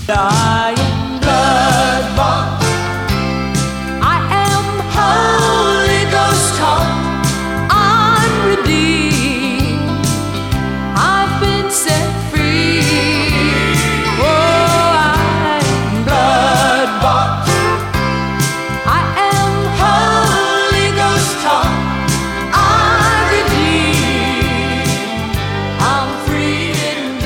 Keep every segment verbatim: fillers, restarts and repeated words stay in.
I am blood-bought. I am Holy Ghost taught. I'm redeemed. I've been set free. Oh, I am blood-bought. I am Holy Ghost taught. I'm redeemed. I'm free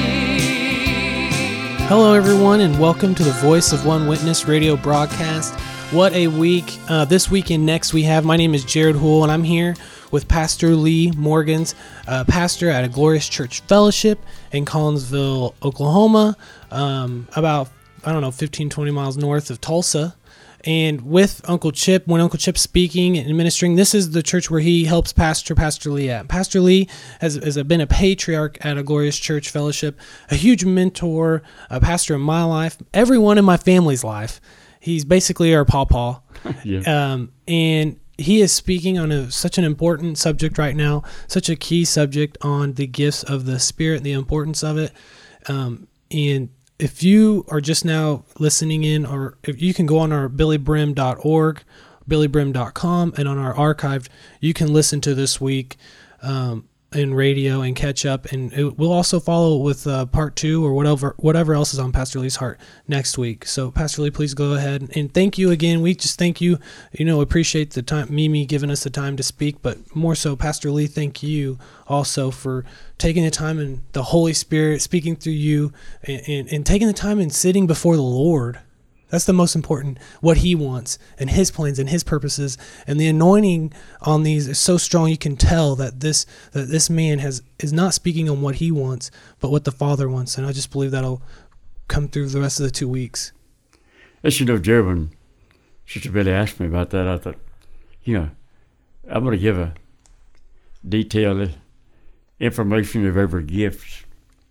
indeed. Hello, everyone, and welcome to the Voice of One Witness radio broadcast. What a week. Uh, this week and next we have, my name is Jared Houle, and I'm here with Pastor Lee Morgans, uh, pastor at a Glorious Church Fellowship in Collinsville, Oklahoma, um, about, I don't know, fifteen, twenty miles north of Tulsa. And with Uncle Chip, when Uncle Chip's speaking and ministering, this is the church where he helps pastor Pastor Lee at. Pastor Lee has, has been a patriarch at a Glorious Church Fellowship, a huge mentor, a pastor in my life, everyone in my family's life. He's basically our pawpaw. Yeah. Um, and he is speaking on a, such an important subject right now, such a key subject on the gifts of the Spirit, the importance of it. Um, and if you are just now listening in, or if you can go on our billy brim dot org, billy brim dot com, and on our archive, you can listen to this week um, in radio and catch up. And it, we'll also follow with uh, part two or whatever whatever else is on Pastor Lee's heart next week. So, Pastor Lee, please go ahead. And thank you again. We just thank you. You know, appreciate the time, Mimi giving us the time to speak, but more so, Pastor Lee, thank you also for taking the time and the Holy Spirit speaking through you, and, and, and taking the time and sitting before the Lord. That's the most important, what he wants and his plans and his purposes. And the anointing on these is so strong, you can tell that this that this man has is not speaking on what he wants, but what the Father wants. And I just believe that'll come through the rest of the two weeks. As you know, Jared, when Sister Billy asked me about that, I thought, you know, I'm going to give a detailed information of every gift.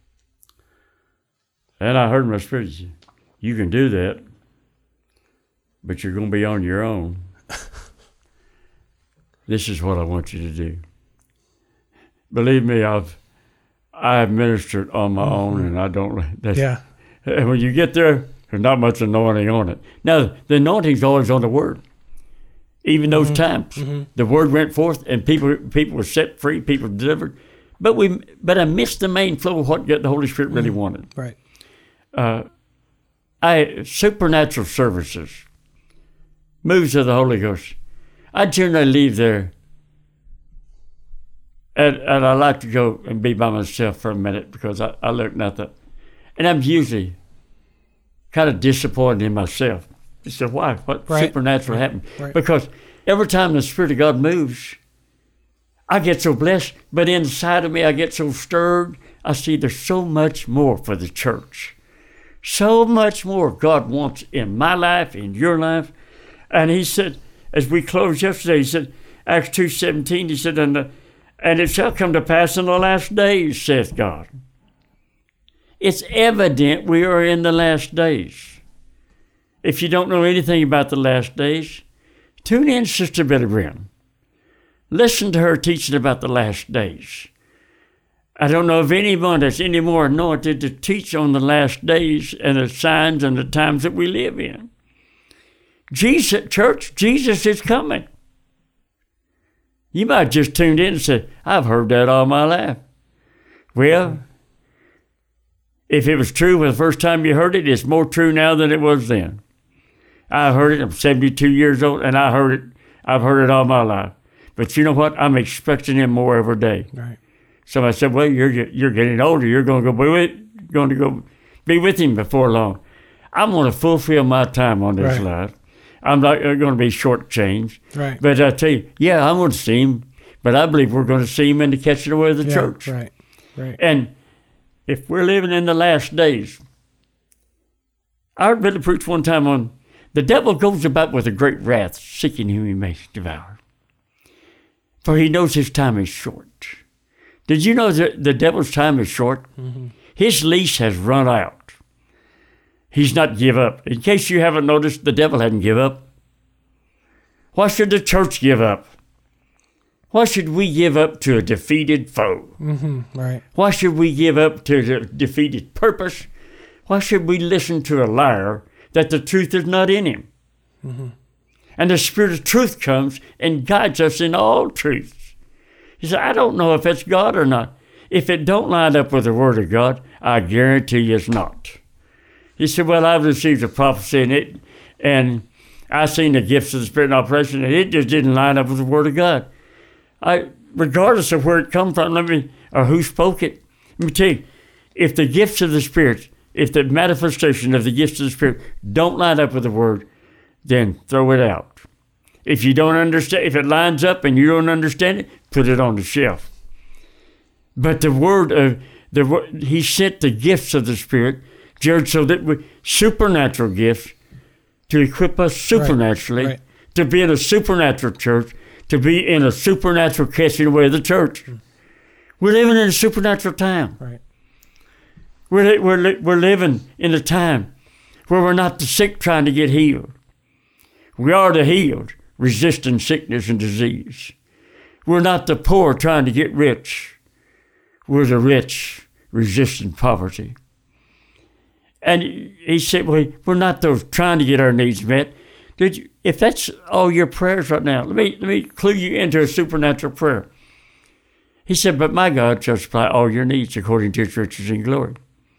And I heard in my spirit, you can do that, but you're going to be on your own. This is what I want you to do. Believe me, I've I've ministered on my mm-hmm. own, and I don't. That's, yeah. And when you get there, there's not much anointing on it. Now, the anointing's always on the Word. Even those mm-hmm. times, mm-hmm. the Word went forth, and people people were set free, people delivered. But we, but I missed the main flow of what the Holy Spirit really mm-hmm. wanted. Right. Uh, I supernatural services, moves of the Holy Ghost. I generally leave there, and, and I like to go and be by myself for a minute because I, I learned nothing, and I'm usually kind of disappointed in myself. I said, "Why? What right. supernatural right. happened?" Right. Because every time the Spirit of God moves, I get so blessed, but inside of me, I get so stirred. I see there's so much more for the church. So much more God wants in my life, in your life. And he said, as we closed yesterday, he said, Acts two seventeen, he said, and, the, and it shall come to pass in the last days, saith God. It's evident we are in the last days. If you don't know anything about the last days, tune in Sister Billy Brim. Listen to her teaching about the last days. I don't know of anyone that's any more anointed to teach on the last days and the signs and the times that we live in. Jesus, church, Jesus is coming. You might just tuned in and said, I've heard that all my life. Well, if it was true the first time you heard it, it's more true now than it was then. I heard it, I'm seventy-two years old, and I heard it, I've heard it all my life. But you know what? I'm expecting him more every day. Right. Somebody said, "Well, you're you're getting older. You're going to go be with, going to go be with him before long." I'm going to fulfill my time on this right. life. I'm not going to be shortchanged. Right. But I tell you, yeah, I'm going to see him. But I believe we're going to see him in the catching away of the yeah, church. Right. Right. And if we're living in the last days, I heard Billy preach one time on the devil goes about with a great wrath, seeking whom he may devour. For he knows his time is short. Did you know that the devil's time is short? Mm-hmm. His leash has run out. He's not give up. In case you haven't noticed, the devil hadn't give up. Why should the church give up? Why should we give up to a defeated foe? Mm-hmm. Right. Why should we give up to the defeated purpose? Why should we listen to a liar that the truth is not in him? Mm-hmm. And the Spirit of truth comes and guides us in all truth. He said, I don't know if it's God or not. If it don't line up with the Word of God, I guarantee you it's not. He said, well, I've received a prophecy and it, and I've seen the gifts of the Spirit in operation, and it just didn't line up with the Word of God. I, regardless of where it come from, let me, or who spoke it, let me tell you, if the gifts of the Spirit, if the manifestation of the gifts of the Spirit don't line up with the Word, then throw it out. If you don't understand, if it lines up and you don't understand it, put it on the shelf. But the Word of the He sent the gifts of the Spirit, Jared, so that we supernatural gifts to equip us supernaturally, right, right. to be in a supernatural church, to be in a supernatural catching away of the church. Mm. We're living in a supernatural time. Right. We're, we're, we're living in a time where we're not the sick trying to get healed. We are the healed, resisting sickness and disease. We're not the poor trying to get rich. We're the rich, resisting poverty. And he said, well, we're not those trying to get our needs met. Did you, if that's all your prayers right now, let me, let me clue you into a supernatural prayer. He said, but my God shall supply all your needs according to his riches and glory.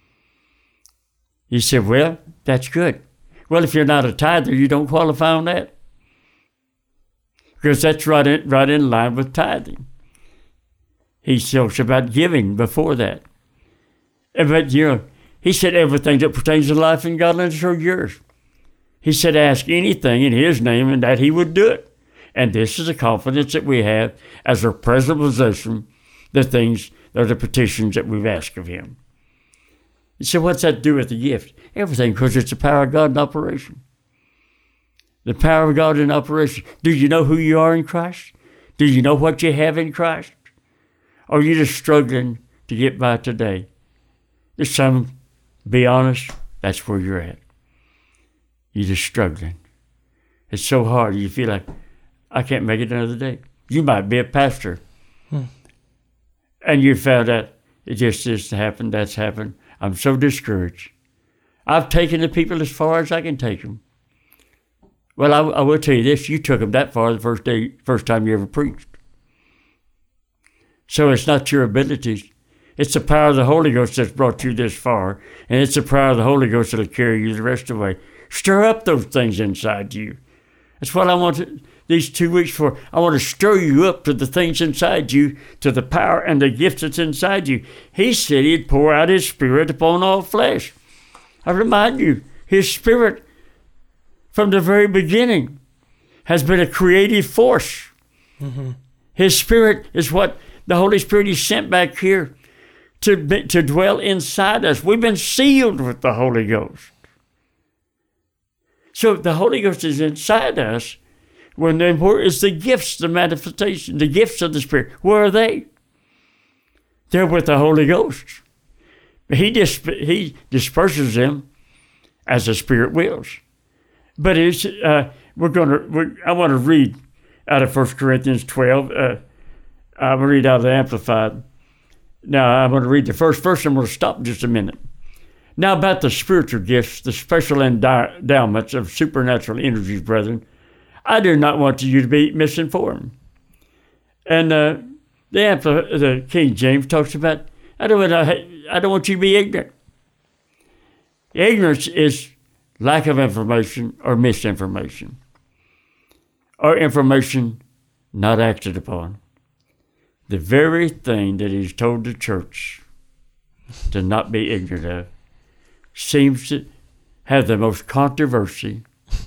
He said, well, that's good. Well, if you're not a tither, you don't qualify on that. Because that's right in, right in line with tithing. He talks about giving before that. But, you know, he said everything that pertains to life and godliness are yours. He said ask anything in his name and that he would do it. And this is the confidence that we have as our present possession, the things, or the petitions that we've asked of him. He said, what's that to do with the gift? Everything, because it's the power of God in operation. The power of God in operation. Do you know who you are in Christ? Do you know what you have in Christ? Or are you just struggling to get by today? There's some, be honest, that's where you're at. You're just struggling. It's so hard. You feel like, I can't make it another day. You might be a pastor. Hmm. And you found out it just this happened, that's happened. I'm so discouraged. I've taken the people as far as I can take them. Well, I, I will tell you this, you took them that far the first day, first time you ever preached. So it's not your abilities. It's the power of the Holy Ghost that's brought you this far, and it's the power of the Holy Ghost that'll carry you the rest of the way. Stir up those things inside you. That's what I want to, these two weeks for. I want to stir you up to the things inside you, to the power and the gift that's inside you. He said he'd pour out his Spirit upon all flesh. I remind you, his Spirit from the very beginning has been a creative force. Mm-hmm. His Spirit is what the Holy Spirit he sent back here to be, to dwell inside us. We've been sealed with the Holy Ghost. So the Holy Ghost is inside us. When then where is the gifts, the manifestation, the gifts of the Spirit? Where are they? They're with the Holy Ghost. He dis- he disperses them as the Spirit wills. But it's uh, we're going to. I want to read out of First Corinthians twelve. Uh, I'm going to read out of the Amplified. Now I'm going to read the first verse. I'm going to stop just a minute. Now about the spiritual gifts, the special endowments of supernatural energies, brethren, I do not want you to be misinformed. And uh, the, Ampli- the King James talks about, I don't, want, I don't want you to be ignorant. Ignorance is lack of information or misinformation, or information not acted upon. The very thing that he's told the church to not be ignorant of seems to have the most controversy.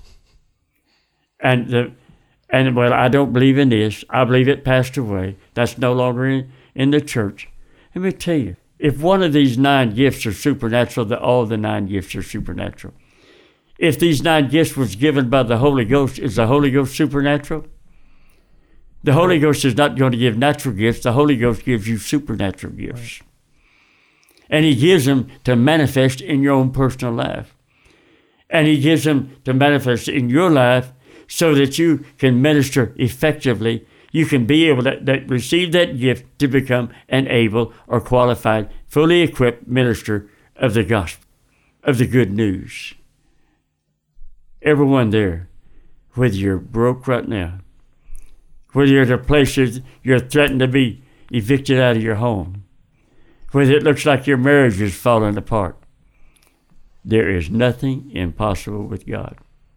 And the and well, I don't believe in this. I believe it passed away. That's no longer in, in the church. Let me tell you, if one of these nine gifts are supernatural, that all the nine gifts are supernatural. If these nine gifts was given by the Holy Ghost, is the Holy Ghost supernatural? The Holy Ghost is not going to give natural gifts. The Holy Ghost gives you supernatural gifts. Right. And he gives them to manifest in your own personal life. And he gives them to manifest in your life so that you can minister effectively. You can be able to, to receive that gift to become an able or qualified, fully equipped minister of the gospel. of the good news. Everyone there, whether you're broke right now, whether you're at a place you're threatened to be evicted out of your home, whether it looks like your marriage is falling apart, there is nothing impossible with God.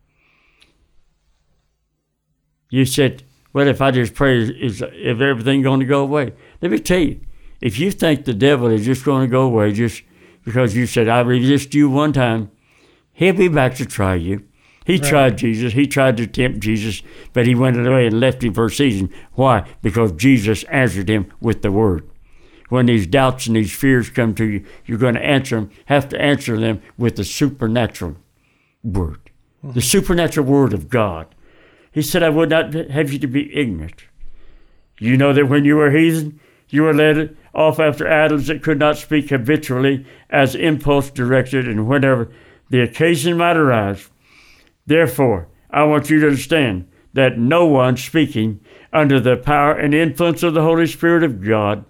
You said, well, if I just pray, is if everything going to go away? Let me tell you, if you think the devil is just going to go away just because you said, I resist you one time, he'll be back to try you. He right. tried Jesus. He tried to tempt Jesus, but he went away and left him for a season. Why? Because Jesus answered him with the word. When these doubts and these fears come to you, you're going to answer them, have to answer them with the supernatural word, mm-hmm. the supernatural word of God. He said, I would not have you to be ignorant. You know that when you were heathen, you were led off after idols that could not speak habitually as impulse directed and whenever the occasion might arise. Therefore, I want you to understand that no one speaking under the power and influence of the Holy Spirit of God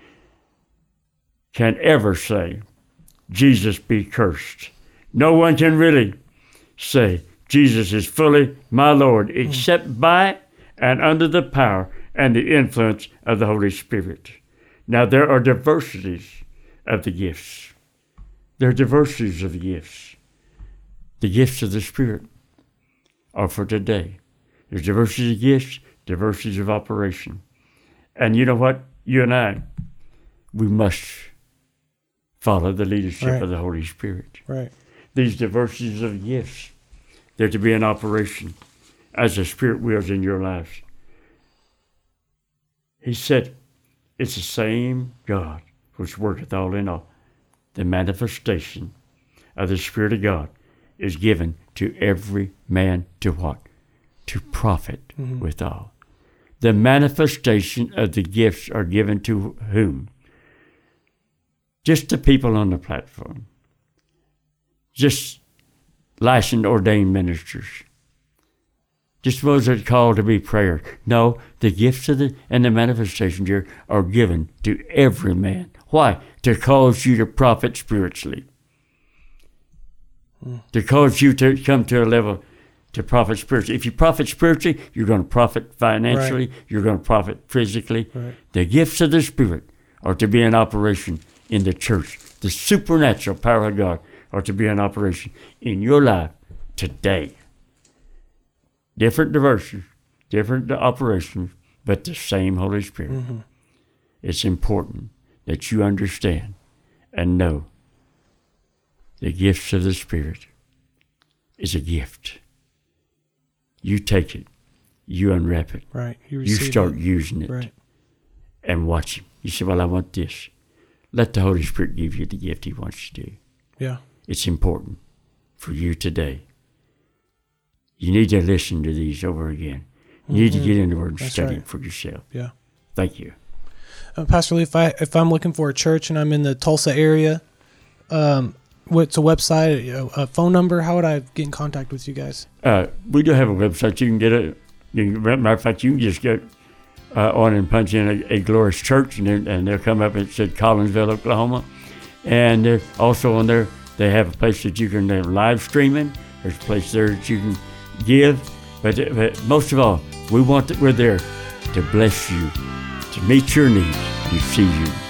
can ever say, Jesus be cursed. No one can really say, Jesus is fully my Lord, except by and under the power and the influence of the Holy Spirit. Now, there are diversities of the gifts. There are diversities of the gifts. The gifts of the Spirit are for today. There's diversity of gifts, diversities of operation. And you know what? You and I, we must follow the leadership right. of the Holy Spirit. Right. These diversities of gifts, they're to be in operation as the Spirit wills in your lives. He said, it's the same God which worketh all in all. The manifestation of the Spirit of God is given to every man to what? To profit mm-hmm. withal. The manifestation of the gifts are given to whom? Just the people on the platform. Just licensed ordained ministers. Just those that are called to be prayer. No, the gifts of the and the manifestations here are given to every man. Why? To cause you to profit spiritually. Mm. To cause you to come to a level to profit spiritually. If you profit spiritually, you're going to profit financially. Right. You're going to profit physically. Right. The gifts of the Spirit are to be in operation in the church. The supernatural power of God are to be in operation in your life today. Different diversities, different operations, but the same Holy Spirit. Mm-hmm. It's important that you understand and know the gifts of the Spirit is a gift. You take it, you unwrap it, right. You, you start it. using it, right. and watch it. You say, well, I want this. Let the Holy Spirit give you the gift He wants you to do. Yeah. It's important for you today. You need to listen to these over again. You mm-hmm. need to get in the Word and That's study right. it for yourself. Yeah. Thank you. Uh, Pastor Lee, if, I, if I'm looking for a church and I'm in the Tulsa area, um, what's a website, a, a phone number? How would I get in contact with you guys? Uh, we do have a website. You can get it. Matter of fact, you can just get uh, on and punch in a, a Glorious Church, and, and they'll come up. It said Collinsville, Oklahoma. And uh, also on there, they have a place that you can uh, live streaming. There's a place there that you can give, but, but most of all, we want that we're there to bless you, to meet your needs, and see you.